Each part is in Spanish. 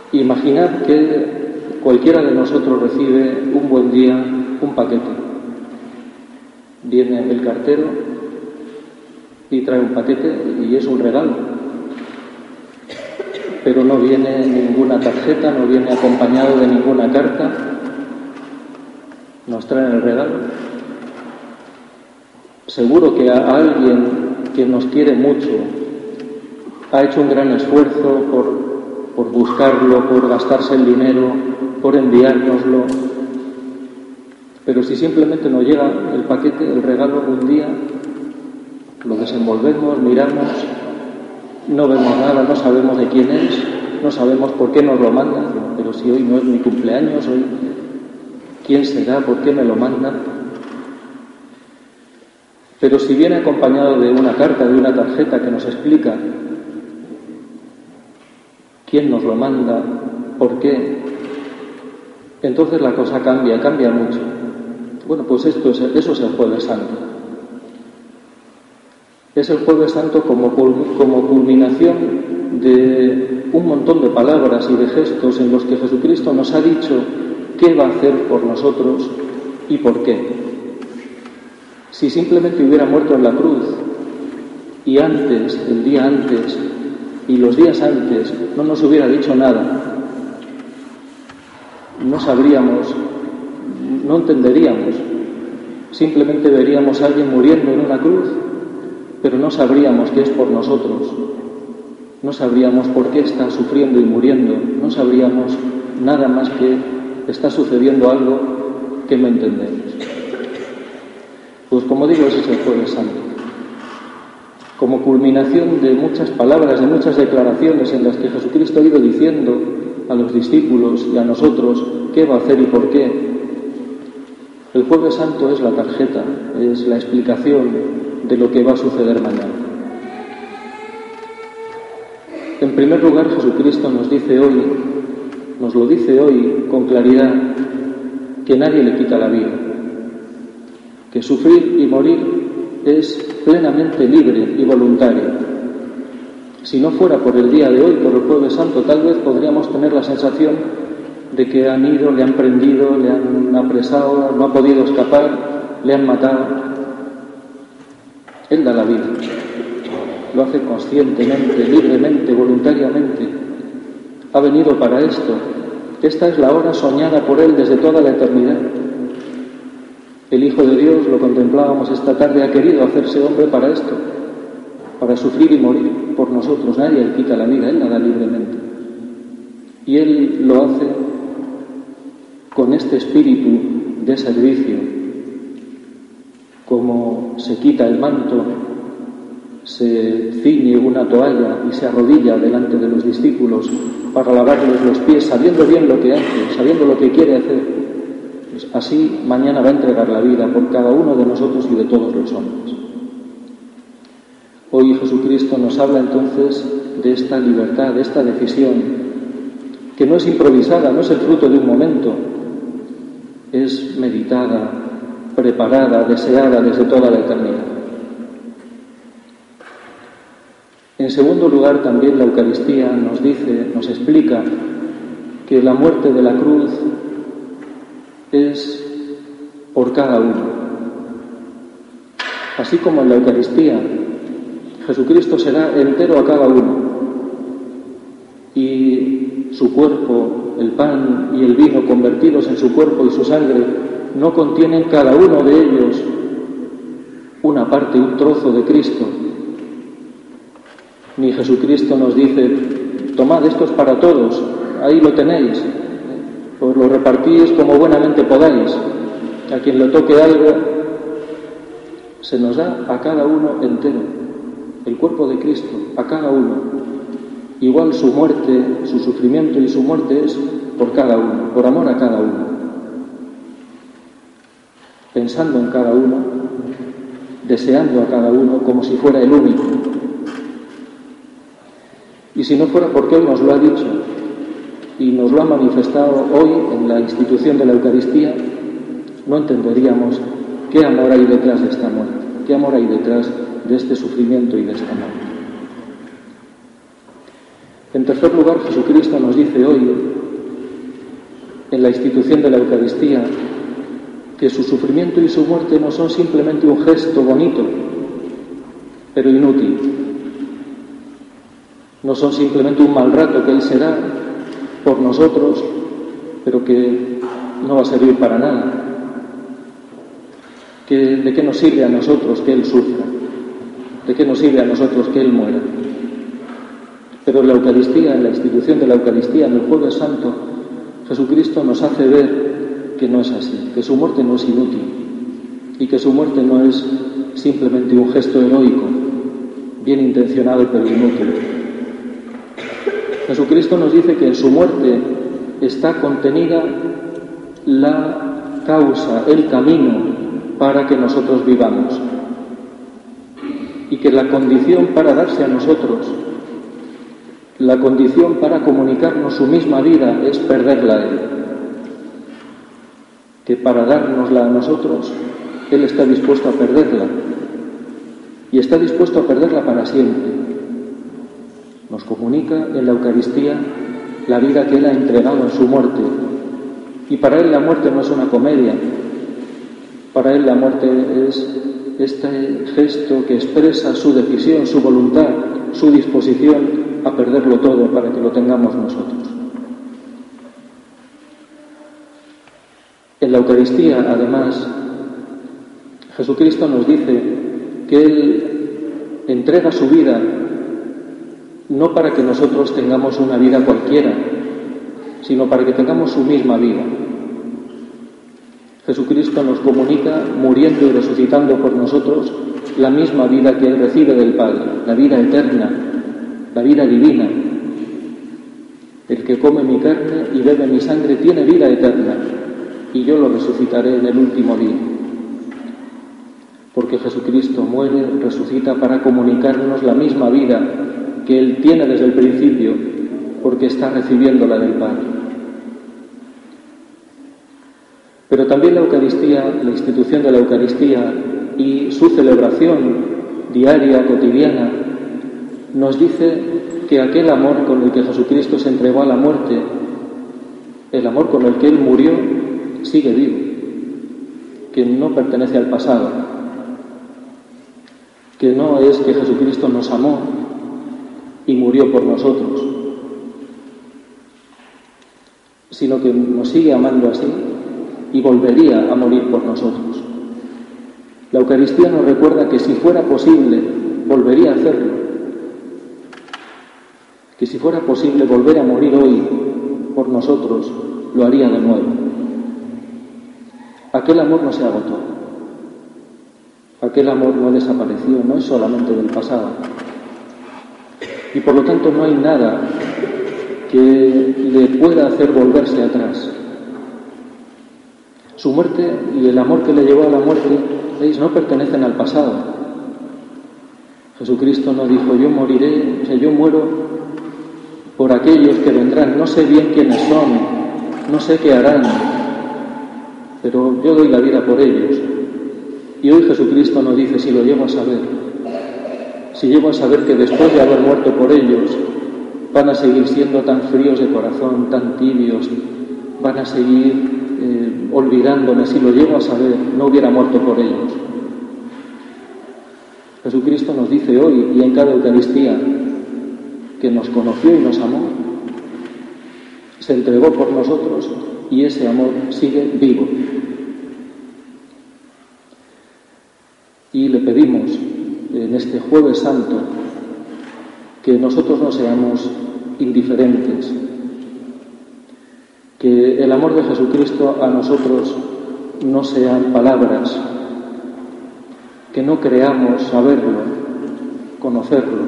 Imaginad que cualquiera de nosotros recibe un buen día un paquete. Viene el cartero y trae un paquete y es un regalo. Pero no viene ninguna tarjeta, no viene acompañado de ninguna carta. Nos traen el regalo. Seguro que a alguien que nos quiere mucho ha hecho un gran esfuerzo por buscarlo, por gastarse el dinero, por enviárnoslo. Pero si simplemente nos llega el paquete, el regalo un día, lo desenvolvemos, miramos, no vemos nada, no sabemos de quién es, no sabemos por qué nos lo mandan, pero si hoy no es mi cumpleaños, hoy, ¿quién será? ¿Por qué me lo mandan? Pero si viene acompañado de una carta, de una tarjeta que nos explica quién nos lo manda, por qué, entonces la cosa cambia mucho. Bueno, pues eso es el Jueves Santo. Es el Jueves Santo como culminación de un montón de palabras y de gestos en los que Jesucristo nos ha dicho qué va a hacer por nosotros y por qué. Si simplemente hubiera muerto en la cruz y antes, el día antes y los días antes no nos hubiera dicho nada, no sabríamos, no entenderíamos. Simplemente veríamos a alguien muriendo en una cruz, pero no sabríamos que es por nosotros. No sabríamos por qué está sufriendo y muriendo. No sabríamos nada más que está sucediendo algo que no entendemos. Pues como digo, ese es el Jueves Santo. Como culminación de muchas palabras, de muchas declaraciones en las que Jesucristo ha ido diciendo a los discípulos y a nosotros qué va a hacer y por qué. El Jueves Santo es la tarjeta, es la explicación de lo que va a suceder mañana. En primer lugar, Jesucristo nos lo dice hoy con claridad, que nadie le quita la vida, que sufrir y morir es plenamente libre y voluntario. Si no fuera por el día de hoy, por el Jueves Santo, tal vez podríamos tener la sensación de que han ido, le han prendido, le han apresado, no ha podido escapar, le han matado. Él da la vida, lo hace conscientemente, libremente, voluntariamente. Ha venido para esto. Esta es la hora soñada por Él desde toda la eternidad. El Hijo de Dios, lo contemplábamos esta tarde, ha querido hacerse hombre para esto, para sufrir y morir por nosotros. Nadie le quita la vida, Él la da libremente. Y Él lo hace con este espíritu de servicio. Como se quita el manto, se ciñe una toalla y se arrodilla delante de los discípulos para lavarles los pies, sabiendo bien lo que hace, sabiendo lo que quiere hacer. Pues así mañana va a entregar la vida por cada uno de nosotros y de todos los hombres. Hoy Jesucristo nos habla entonces de esta libertad, de esta decisión, que no es improvisada, no es el fruto de un momento, es meditada, preparada, deseada desde toda la eternidad. En segundo lugar, también la Eucaristía nos explica que la muerte de la cruz es por cada uno. Así como en la Eucaristía Jesucristo será entero a cada uno y su cuerpo, el pan y el vino convertidos en su cuerpo y su sangre no contienen cada uno de ellos una parte, un trozo de Cristo. Ni Jesucristo nos dice: tomad, esto es para todos, ahí lo tenéis, os lo repartís como buenamente podáis, a quien le toque algo. Se nos da a cada uno entero, el cuerpo de Cristo, a cada uno. Igual su muerte, su sufrimiento y su muerte es por cada uno, por amor a cada uno, pensando en cada uno, deseando a cada uno como si fuera el único. Y si no fuera porque Él nos lo ha dicho y nos lo ha manifestado hoy en la institución de la Eucaristía, no entenderíamos qué amor hay detrás de esta muerte, qué amor hay detrás de este sufrimiento y de esta muerte. En tercer lugar, Jesucristo nos dice hoy, en la institución de la Eucaristía, que su sufrimiento y su muerte no son simplemente un gesto bonito, pero inútil. No son simplemente un mal rato que Él se da por nosotros, pero que no va a servir para nada. ¿De qué nos sirve a nosotros que Él sufra? ¿De qué nos sirve a nosotros que Él muera? Pero en la Eucaristía, en la institución de la Eucaristía, en el Jueves Santo, Jesucristo nos hace ver que no es así, que su muerte no es inútil y que su muerte no es simplemente un gesto heroico, bien intencionado pero inútil. Jesucristo nos dice que en su muerte está contenida la causa, el camino para que nosotros vivamos, y que la condición para darse a nosotros, la condición para comunicarnos su misma vida es perderla a Él, que para dárnosla a nosotros Él está dispuesto a perderla, y está dispuesto a perderla para siempre. Nos comunica en la Eucaristía la vida que Él ha entregado en su muerte, y para Él la muerte no es una comedia. Para Él la muerte es este gesto que expresa su decisión, su voluntad, su disposición a perderlo todo para que lo tengamos nosotros. En la Eucaristía, además, Jesucristo nos dice que Él entrega su vida no para que nosotros tengamos una vida cualquiera, sino para que tengamos su misma vida. Jesucristo nos comunica, muriendo y resucitando por nosotros, la misma vida que Él recibe del Padre, la vida eterna, la vida divina. El que come mi carne y bebe mi sangre tiene vida eterna, y yo lo resucitaré en el último día. Porque Jesucristo muere, resucita para comunicarnos la misma vida que Él tiene desde el principio, porque está recibiéndola del Padre. Pero también la Eucaristía, la institución de la Eucaristía y su celebración diaria, cotidiana, nos dice que aquel amor con el que Jesucristo se entregó a la muerte, el amor con el que Él murió, sigue vivo, que no pertenece al pasado, que no es que Jesucristo nos amó y murió por nosotros, sino que nos sigue amando así y volvería a morir por nosotros. La Eucaristía nos recuerda que si fuera posible, volvería a hacerlo, que si fuera posible volver a morir hoy por nosotros, lo haría de nuevo. Aquel amor no se agotó, aquel amor no desapareció, no es solamente del pasado, y por lo tanto no hay nada que le pueda hacer volverse atrás. Su muerte y el amor que le llevó a la muerte, ¿veis?, no pertenecen al pasado. Jesucristo no dijo, yo moriré, yo muero por aquellos que vendrán, no sé bien quiénes son, no sé qué harán, pero yo doy la vida por ellos. Y hoy Jesucristo nos dice, si lo llego a saber, si llego a saber que después de haber muerto por ellos, van a seguir siendo tan fríos de corazón, tan tibios, van a seguir olvidándome, si lo llego a saber, no hubiera muerto por ellos. Jesucristo nos dice hoy y en cada Eucaristía que nos conoció y nos amó, se entregó por nosotros y ese amor sigue vivo. Y le pedimos en este Jueves Santo que nosotros no seamos indiferentes, que el amor de Jesucristo a nosotros no sean palabras, que no creamos saberlo, conocerlo.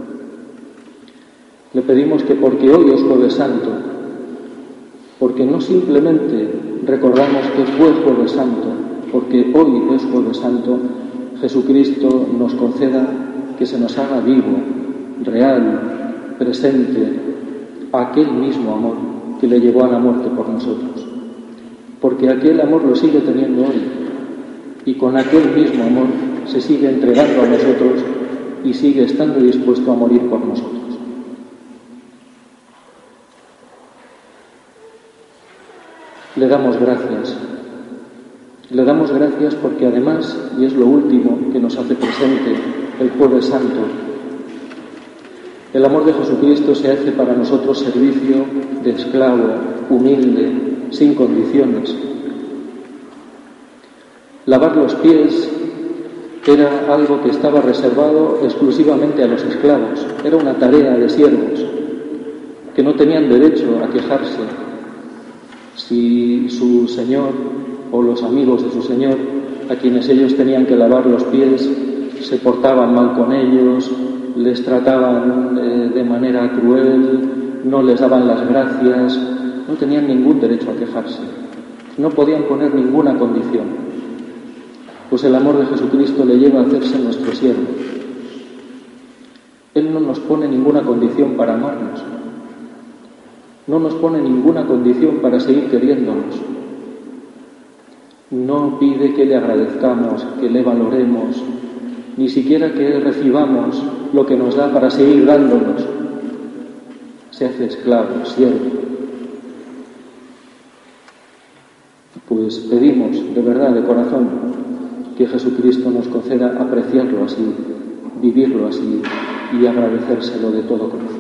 Le pedimos que porque hoy es Jueves Santo, porque no simplemente recordamos que fue Jueves Santo, porque hoy es Jueves Santo, Jesucristo nos conceda que se nos haga vivo, real, presente, aquel mismo amor que le llevó a la muerte por nosotros, porque aquel amor lo sigue teniendo hoy y con aquel mismo amor se sigue entregando a nosotros y sigue estando dispuesto a morir por nosotros. Le damos gracias. Le damos gracias porque además, y es lo último que nos hace presente el Jueves Santo, el amor de Jesucristo se hace para nosotros servicio de esclavo, humilde, sin condiciones. Lavar los pies era algo que estaba reservado exclusivamente a los esclavos. Era una tarea de siervos que no tenían derecho a quejarse si su señor o los amigos de su señor, a quienes ellos tenían que lavar los pies, se portaban mal con ellos, les trataban de manera cruel, no les daban las gracias. No tenían ningún derecho a quejarse, no podían poner ninguna condición. Pues el amor de Jesucristo le lleva a hacerse nuestro siervo. Él no nos pone ninguna condición para amarnos, no nos pone ninguna condición para seguir queriéndonos. No pide que le agradezcamos, que le valoremos, ni siquiera que recibamos lo que nos da para seguir dándonos. Se hace esclavo, siervo. Pues pedimos de verdad, de corazón, que Jesucristo nos conceda apreciarlo así, vivirlo así y agradecérselo de todo corazón.